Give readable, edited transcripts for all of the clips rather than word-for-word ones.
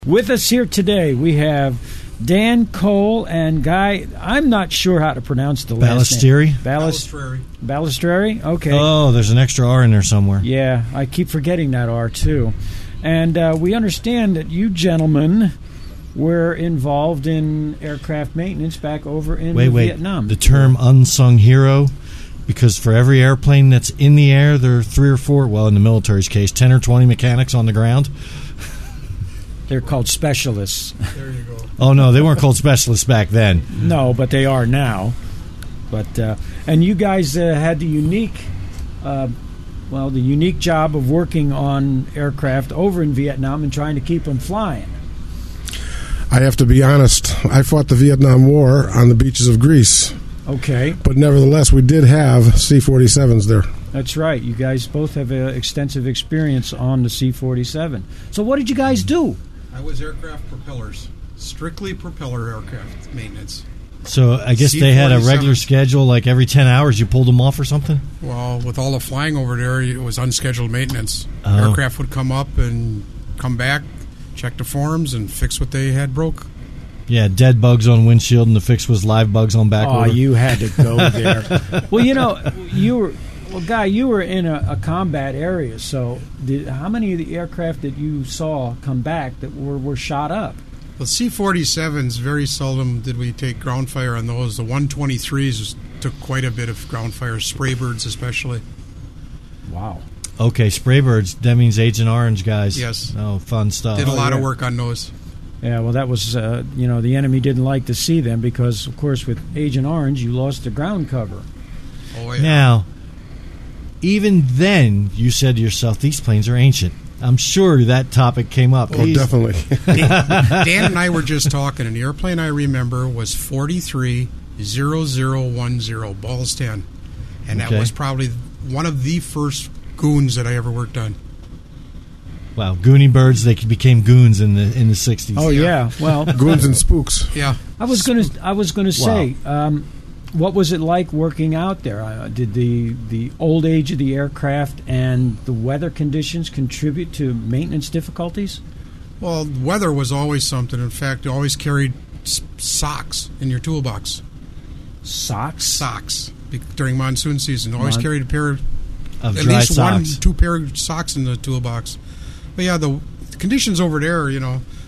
With us here today, we have Dan Cole and Guy. I'm not sure how to pronounce the last name. Balistreri? Okay. Oh, there's an extra R in there somewhere. Yeah, I keep forgetting that R, too. And we understand that you gentlemen were involved in aircraft maintenance back over in Vietnam. The term unsung hero, because for every airplane that's in the air, there are 3 or 4, well, in the military's case, 10 or 20 mechanics on the ground. They're called specialists. There you go. Oh, no, they weren't called specialists back then. No, but they are now. But and you guys had the unique job of working on aircraft over in Vietnam and trying to keep them flying. I have to be honest. I fought the Vietnam War on the beaches of Greece. Okay. But nevertheless, we did have C-47s there. That's right. You guys both have extensive experience on the C-47. So what did you guys do? I was aircraft propellers, strictly propeller aircraft maintenance. So I guess they had a regular schedule, like every 10 hours you pulled them off or something? Well, with all the flying over there, it was unscheduled maintenance. Oh. Aircraft would come up and come back, check the forms, and fix what they had broke. Yeah, dead bugs on windshield, and the fix was live bugs on back order. Oh, you had to go there. Well, you know, Guy, you were in a combat area, so how many of the aircraft that you saw come back that were shot up? Well, C-47s, very seldom did we take ground fire on those. The 123s took quite a bit of ground fire, spray birds especially. Wow. Okay, spray birds, that means Agent Orange guys. Yes. Oh, fun stuff. Did a lot of work on those. Yeah, well, that was, the enemy didn't like to see them because, of course, with Agent Orange, you lost the ground cover. Oh, yeah. Now, even then, you said to yourself, these planes are ancient. I'm sure that topic came up. Oh, definitely. Dan and I were just talking, and the airplane I remember was 430010, Balls 10. And that was probably one of the first goons that I ever worked on. Wow, Goonie birds, they became goons in the 60s. Oh, yeah. Well, goons and spooks. Yeah. I was gonna say, what was it like working out there? Did the old age of the aircraft and the weather conditions contribute to maintenance difficulties? Well, weather was always something. In fact, you always carried socks in your toolbox. Socks? Socks. During monsoon season. Always carried a pair of at least socks. 1-2 pair of socks in the toolbox. But yeah, the conditions over there, you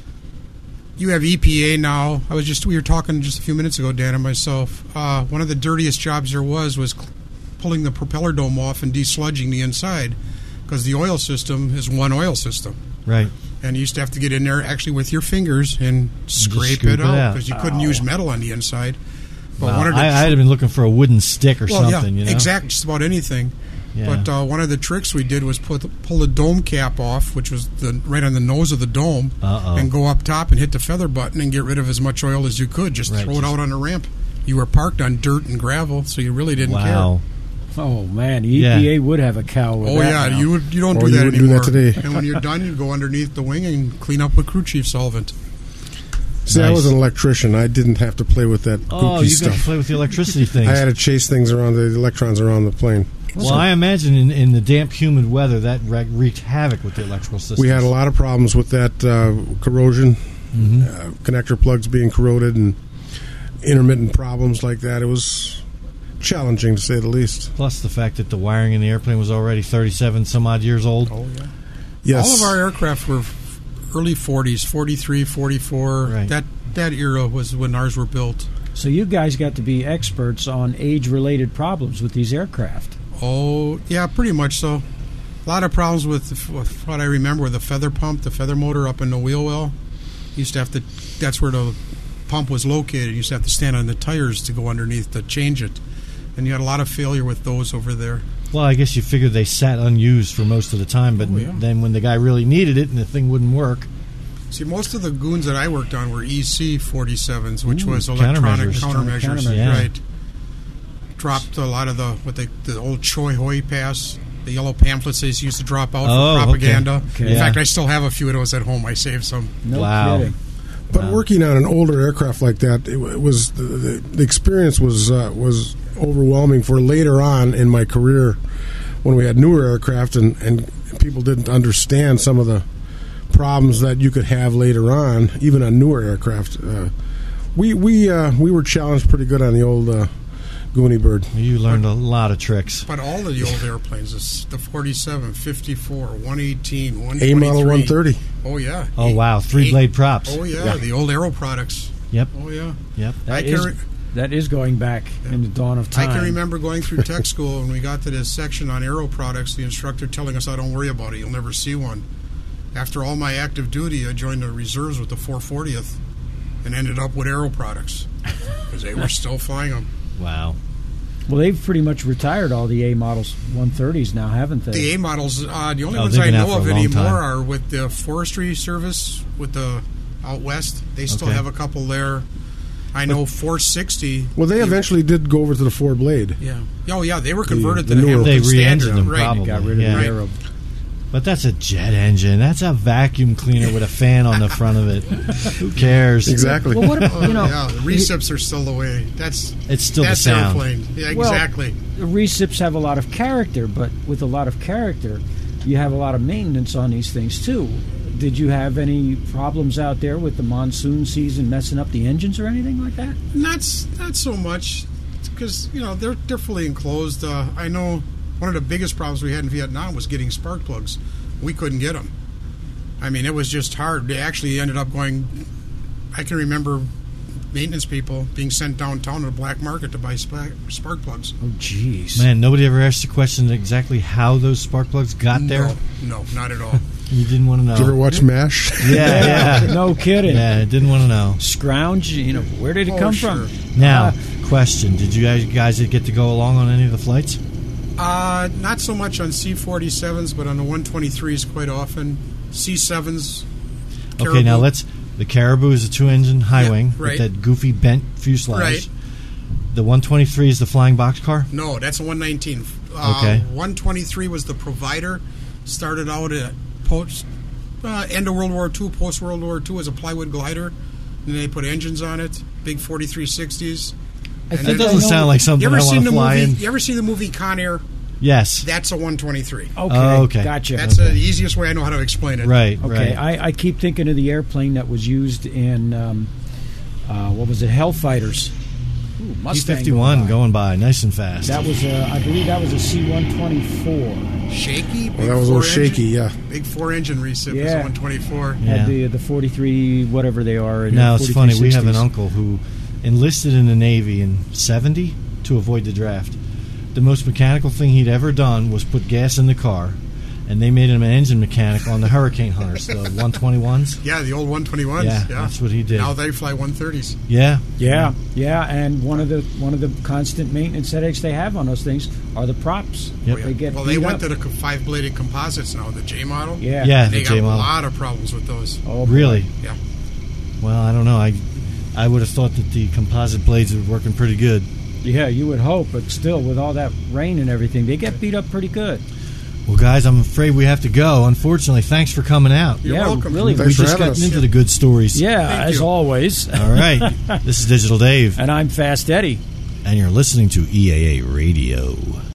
have EPA now. We were talking just a few minutes ago, Dan and myself. One of the dirtiest jobs there was pulling the propeller dome off and desludging the inside, because the oil system is one oil system. Right. And you used to have to get in there actually with your fingers and scrape it out, because you couldn't use metal on the inside. But I'd have been looking for a wooden stick or something. Yeah, exactly, just about anything. Yeah. But one of the tricks we did was pull the dome cap off, which was right on the nose of the dome, and go up top and hit the feather button and get rid of as much oil as you could. Just throw it out on the ramp. You were parked on dirt and gravel, so you really didn't care. Oh, man, the EPA would have a cow with that. Oh, yeah, now. you don't do you that would anymore. do that today. And when you're done, you go underneath the wing and clean up with crew chief solvent. See, I was an electrician. I didn't have to play with that kooky stuff. Oh, you got to stuff. play with the electricity things. I had to chase things around, the electrons around the plane. Well, I imagine in the damp, humid weather, that wreaked havoc with the electrical system. We had a lot of problems with that corrosion, connector plugs being corroded, and intermittent problems like that. It was challenging, to say the least. Plus the fact that the wiring in the airplane was already 37-some-odd years old. Oh, yeah. Yes. All of our aircraft were early 40s, 43, 44. Right. That era was when ours were built. So you guys got to be experts on age-related problems with these aircraft. Oh, yeah, pretty much so. A lot of problems with what I remember with the feather pump, the feather motor up in the wheel well. You used to have to, that's where the pump was located. You used to have to stand on the tires to go underneath to change it. And you had a lot of failure with those over there. Well, I guess you figured they sat unused for most of the time, but then when the guy really needed it and the thing wouldn't work. See, most of the goons that I worked on were EC-47s, which was electronic countermeasures. Yeah. Right. Dropped a lot of the old Choi Hoi pass, the yellow pamphlets they used to drop out for propaganda. Okay. In fact, I still have a few of those at home. I saved some. No kidding. But working on an older aircraft like that, it was the experience was overwhelming for later on in my career when we had newer aircraft and people didn't understand some of the problems that you could have later on, even on newer aircraft. We were challenged pretty good on the old Goonie Bird. You learned a lot of tricks. But all of the old airplanes, the 47, 54, 118, 123. A model 130. Oh, yeah. Oh, wow. 3-blade props. Oh, yeah. The old Aero products. Yep. Oh, yeah. Yep. That is going back in the dawn of time. I can remember going through tech school when we got to this section on Aero products, the instructor telling us, "Oh, don't worry about it. You'll never see one." After all my active duty, I joined the reserves with the 440th and ended up with Aero products because they were still flying them. Wow. Well, they've pretty much retired all the A models 130s now, haven't they? The A models, the only ones I know of anymore are with the Forestry Service, with the out west. They still have a couple there. I know 460. Well, they eventually did go over to the 4-blade. Yeah. Oh, yeah. They were converted to the the newer. Hamilton They re-engined standard. them, Right. probably. Got rid of the Aero. But that's a jet engine. That's a vacuum cleaner with a fan on the front of it. Who cares? Exactly. Well, what if, Yeah, the recips are still the way. It's still that's the sound. airplane. Yeah, Well, exactly. the recips have a lot of character, but with a lot of character, you have a lot of maintenance on these things too. Did you have any problems out there with the monsoon season messing up the engines or anything like that? Not so much, because they're fully enclosed. I know one of the biggest problems we had in Vietnam was getting spark plugs. We couldn't get them. I mean, it was just hard. They actually ended up going. I can remember maintenance people being sent downtown to the black market to buy spark plugs. Oh, jeez. Man, nobody ever asked the question exactly how those spark plugs got there? No, not at all. You didn't want to know. Did you ever watch MASH? Yeah. No kidding. Yeah, I didn't want to know. Scrounge, where did it come from? Now, question. Did you guys get to go along on any of the flights? Not so much on C-47s, but on the 123s quite often. C-7s. Okay, now the Caribou is a 2-engine high wing right. with that goofy bent fuselage. Right. The 123 is the flying boxcar? No, that's a 119. Okay. 123 was the provider. Started out at end of World War II, post World War II as a plywood glider. And they put engines on it, big 4360s. That doesn't sound like something I want to fly in. You ever see the movie Con Air? Yes. That's a 123. Okay, gotcha. That's the easiest way I know how to explain it. Right, Okay, right. I keep thinking of the airplane that was used in, what was it, Hellfighters. Ooh, Mustang P-51 going by nice and fast. That was, I believe that was a C-124. Shaky? Well, that was a little shaky, yeah. Big 4-engine recip was a 124. Yeah. Had the 43, whatever they are. Now, it's funny. We have an 4360s. uncle who enlisted in the Navy in 70 to avoid the draft. The most mechanical thing he'd ever done was put gas in the car, and they made him an engine mechanic on the Hurricane Hunters, the 121s. Yeah, the old 121s. Yeah, that's what he did. Now they fly 130s. Yeah. Yeah, and one of the constant maintenance headaches they have on those things are the props. Yep. They get Well, they beat went up. to the 5-bladed composites now, the J model. Yeah. Yeah, They the got J a model. lot of problems with those. Oh, boy. Really? Yeah. Well, I don't know. I would have thought that the composite blades were working pretty good. Yeah, you would hope, but still, with all that rain and everything, they get beat up pretty good. Well, guys, I'm afraid we have to go. Unfortunately, thanks for coming out. You're Yeah, welcome. really. Thanks We for just having got us. into the good stories. Yeah, Thank as you. always. All right. This is Digital Dave, And I'm Fast Eddie. and you're listening to EAA Radio.